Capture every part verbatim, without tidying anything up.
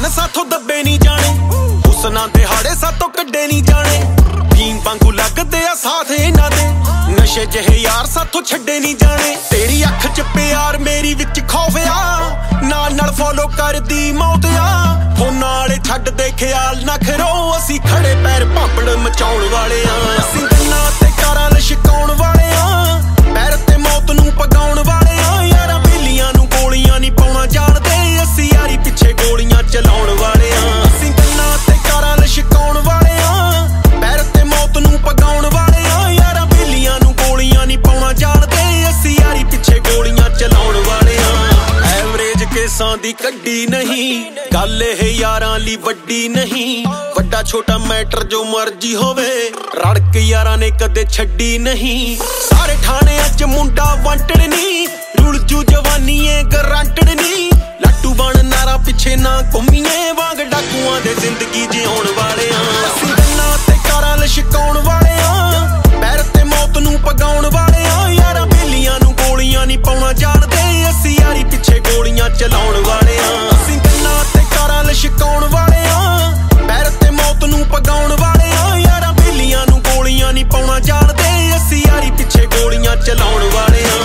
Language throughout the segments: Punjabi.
ਜਹਾਨ ਸਾਥੋਂ ਦੱਬੇ ਨਹੀਂ ਜਾਣੇ, ਹੁਸਨਾਂ ਦੇ ਹਾੜੇ ਸਾਥੋਂ ਕੱਢੇ ਨਹੀਂ ਜਾਣੇ। ਭੀਮ ਵਾਂਗੂ ਲੱਗਦੇ ਆ ਸਾਥ ਇਹਨਾਂ ਦੇ, ਨਸ਼ੇ ਜਿਹੇ ਯਾਰ ਸਾਥੋਂ ਛੱਡੇ ਨਹੀਂ ਜਾਣੇ। ਤੇਰੀ ਅੱਖ ਚ ਪਿਆਰ ਮੇਰੀ ਵਿੱਚ ਖੌਫ ਆ, ਨਾਲ ਨਾਲ ਫੋਲੋ ਕਰਦੀ ਮੌਤ ਆ। ਫੋਨਾਂ ਵਾਲੇ ਛੱਡ ਦੇ ਖਿਆਲ ਨਾ ਕਰੋ, ਅਸੀਂ ਖੜੇ ਪੈਰ ਭਾਂਬੜ ਮਚਾਉਣ ਵਾਲੇ ਆ। ਅਸੀਂ ਗੰਨਾਂ ਤੇ ਕਾਰਾਂ ਲਿਸ਼ਕਾਉਣ ਵਾਲੇ ਆ, ਪੈਰ ਤੇ ਮੌਤ ਨੂੰ ਪਗਾਉਣ ਵਾਲੇ ਆ। ਯਾਰਾਂ ਬੇਲੀਆਂ ਨੂੰ ਗੋਲੀਆਂ ਨਹੀਂ ਪਾਉਣਾ ਜਾਣਦੇ, ਅਸੀਂ ਯਾਰੀ ਪਿੱਛੇ ਗੋਲੀਆਂ ਚਲਾਉਣ ਵਾਲੇ ਆ। ਅਸੀਂ ਗੰਨਾਂ ਤੇ ਕਾਰਾਂ ਲਿਸ਼ਕਾਉਣ ਵਾਲੇ ਆ, ਪੈਰ ਤੇ ਮੌਤ ਨੂੰ ਪਗਾਉਣ ਵਾਲੇ ਆ। ਯਾਰਾਂ ਬੇਲੀਆਂ ਨੂੰ ਗੋਲੀਆਂ ਨਹੀਂ ਪਾਉਣਾ ਜਾਣਦੇ, ਅਸੀਂ ਯਾਰੀ ਪਿੱਛੇ ਗੋਲੀਆਂ ਚਲਾਉਣ ਵਾਲੇ ਆ। ਐਵਰੇਜ ਕੇਸਾਂ ਦੀ ਕੱਢੀ ਨਹੀਂ, ਗੱਲ ਇਹ ਯਾਰਾਂ ਲਈ ਵੱਡੀ ਨਹੀਂ। ਵੱਡਾ ਛੋਟਾ ਮੈਟਰ ਜੋ ਮਰਜੀ ਹੋਵੇ, ਰੜਕ ਯਾਰਾਂ ਨੇ ਕਦੇ ਛੱਡੀ ਨਹੀਂ। ਸਾਰੇ ਥਾਣਿਆਂ ਚ ਮੁੰਡਾ ਵਾਂਟਡ ਨਹੀਂ, ਰੁਲ ਜੂ ਜਵਾਨੀ ਏ ਗਰੰਟਡ ਨਹੀਂ। ਲੱਟੂ ਬਣ ਨਾਰਾ ਪਿੱਛੇ ਨਾ ਘੁੰਮੀਏ, ਵਾਂਗ ਡਾਕੂਆਂ ਦੇ ਜ਼ਿੰਦਗੀ ਜਿਉਣ ਵਾਲੇ ਆ। ਅਸੀਂ ਗੰਨਾਂ ਤੇ ਕਾਰਾਂ ਲਿਸ਼ਕਾਉਣ ਵਾਲੇ ਆ, ਪੈਰ ਤੇ ਮੌਤ ਨੂੰ ਪਗਾਉਣ ਵਾਲੇ ਆ। ਯਾਰਾਂ ਬੇਲੀਆਂ ਨੂੰ ਗੋਲੀਆਂ ਨਹੀਂ ਪਾਉਣਾ ਜਾਣਦੇ, ਅਸੀਂ ਯਾਰੀ ਪਿੱਛੇ ਗੋਲੀਆਂ ਚਲਾਉਣ ਵਾਲੇ ਆ। ਅਸੀਂ ਗੰਨਾਂ ਤੇ ਕਾਰਾਂ ਲਿਸ਼ਕਾਉਣ ਵਾਲੇ ਆ, ਪੈਰ ਤੇ ਮੌਤ ਨੂੰ ਪਗਾਉਣ ਵਾਲੇ ਆ। ਯਾਰਾਂ ਬੇਲੀਆਂ ਨੂੰ ਗੋਲੀਆਂ ਨਹੀਂ ਪਾਉਣਾ ਜਾਣਦੇ, ਅਸੀਂ ਯਾਰੀ ਪਿੱਛੇ ਗੋਲੀਆਂ ਚਲਾਉਣ ਵਾਲੇ ਆ।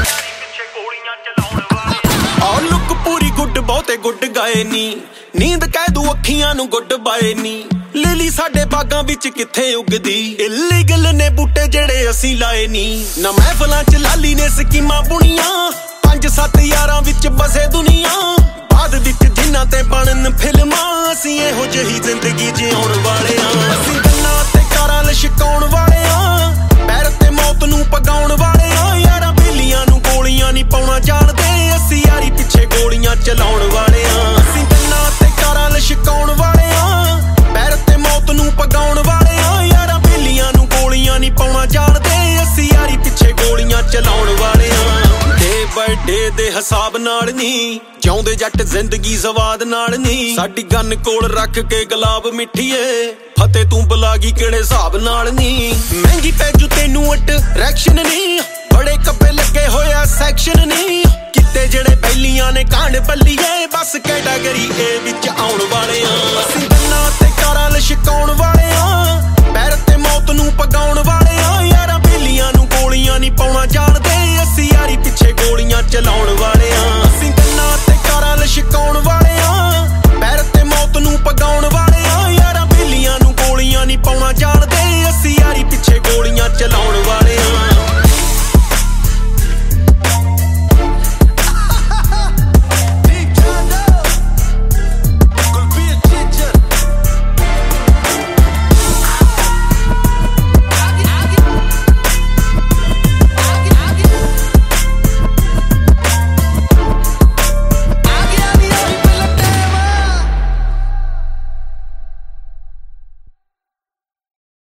ਆ ਲੁੱਕ ਪੂਰੀ ਗੁੱਡ ਬਹੁਤੇ ਗੁੱਡ ਗਾਏ ਨੀ, ਨੀਂਦ ਕਹਿ ਦੂ ਅੱਖੀਆਂ ਨੂੰ ਗੁੱਡ ਬਾਏ ਨੀ। ਲਿਲੀ ਸਾਡੇ ਬਾਗਾਂ ਵਿੱਚ ਕਿੱਥੇ ਉੱਗਦੀ, ਇਲੀਗਲ ਨੇ ਬੂਟੇ ਜਿਹੜੇ ਅਸੀਂ ਲਾਏ ਨੀ। ਨਾ ਮਹਿਫਲਾਂ ਚ ਲਾਲੀ ਨੇ ਸਕੀਮਾਂ ਬੁਣੀਆਂ, ਪੰਜ ਸੱਤ ਯਾਰਾਂ ਵਿੱਚ ਬਸੇ ਦੁਨੀਆ। ਬਾਅਦ ਵਿੱਚ ਜਿਨ੍ਹਾਂ ਤੇ ਬਣਨ ਫਿਲਮਾਂ, ਅਸੀਂ ਇਹੋ ਜਿਹੀ ਜ਼ਿੰਦਗੀ ਜਿਉਣ ਵਾਲੇ ਆ। ਅਸੀਂ ਗੰਨਾਂ ਤੇ ਕਾਰਾਂ ਲਿਸ਼ਕਾਉਣ ਵਾਲੇ ਆ, ਪੈਰ ਤੇ ਮੌਤ ਨੂੰ ਪਗਾਉਣ ਵਾਲੇ ਆ। ਯਾਰਾਂ ਬੇਲੀਆਂ ਨੂੰ ਗੋਲੀਆਂ ਨਹੀਂ ਪਾਉਣਾ ਜਾਣਦੇ, ਅਸੀਂ ਯਾਰੀ ਪਿੱਛੇ ਗੋਲੀਆਂ ਚਲਾਉਣ ਵਾਲੇ ਆ। ਅਸੀਂ ਗੰਨਾਂ ਤੇ ਕਾਰਾਂ ਲਿਸ਼ਕਾਉਣ ਵਾਲੇ ਆ, ਪੈਰ ਤੇ ਮੌਤ ਨੂੰ ਪਗਾਉਣ ਵਾਲੇ ਆ। ਯਾਰਾਂ ਬੇਲੀਆਂ ਨੂੰ ਗੋਲੀਆਂ ਨਹੀਂ ਪਾਉਣਾ ਜਾਣਦੇ, ਅਸੀਂ ਯਾਰੀ ਪਿੱਛੇ ਗੋਲੀਆਂ ਚਲਾਉਣ ਵਾਲੇ ਆ। ਡੇ ਬਾਏ ਡੇ ਦੇ ਹਿਸਾਬ ਨਾਲ ਨਹੀਂ ਜਿਉਂਦੇ ਜੱਟ, ਜ਼ਿੰਦਗੀ ਸਵਾਦ ਨਾਲ ਨਹੀਂ। ਸਾਡੀ ਗੰਨ ਕੋਲ ਰੱਖ ਕੇ ਗੁਲਾਬ ਮਿੱਠੀਏ, ਫਤਿਹ ਤੂੰ ਬੁਲਾਗੀ ਕਿਹੜੇ ਹਿਸਾਬ ਨਾਲ ਨਹੀਂ। ਮਹਿੰਗੀ ਪੈ ਜੂ ਤੈਨੂੰ ਅਟਰੈਕਸ਼ਨ ਨਹੀਂ, ਬੜੇ ਕੱਪੇ ਲੱਗੇ ਹੋਇਆ ਸੈਕਸ਼ਨ ਨਹੀਂ। ਕਿਤੇ ਜਿਹੜੇ ਪਹਿਲੀਆਂ ਨੇ ਕਾਂਡ ਬੱਲੀਏ, ਬਸ ਕੈਟਾਗਰੀ ਏ ਵਿੱਚ ਆਉਣ ਵਾਲੇ ਆ। ਅਸੀਂ ਗੰਨਾਂ ਤੇ ਕਾਰਾਂ ਲਿਸ਼ਕਾਉਣ ਵਾਲੇ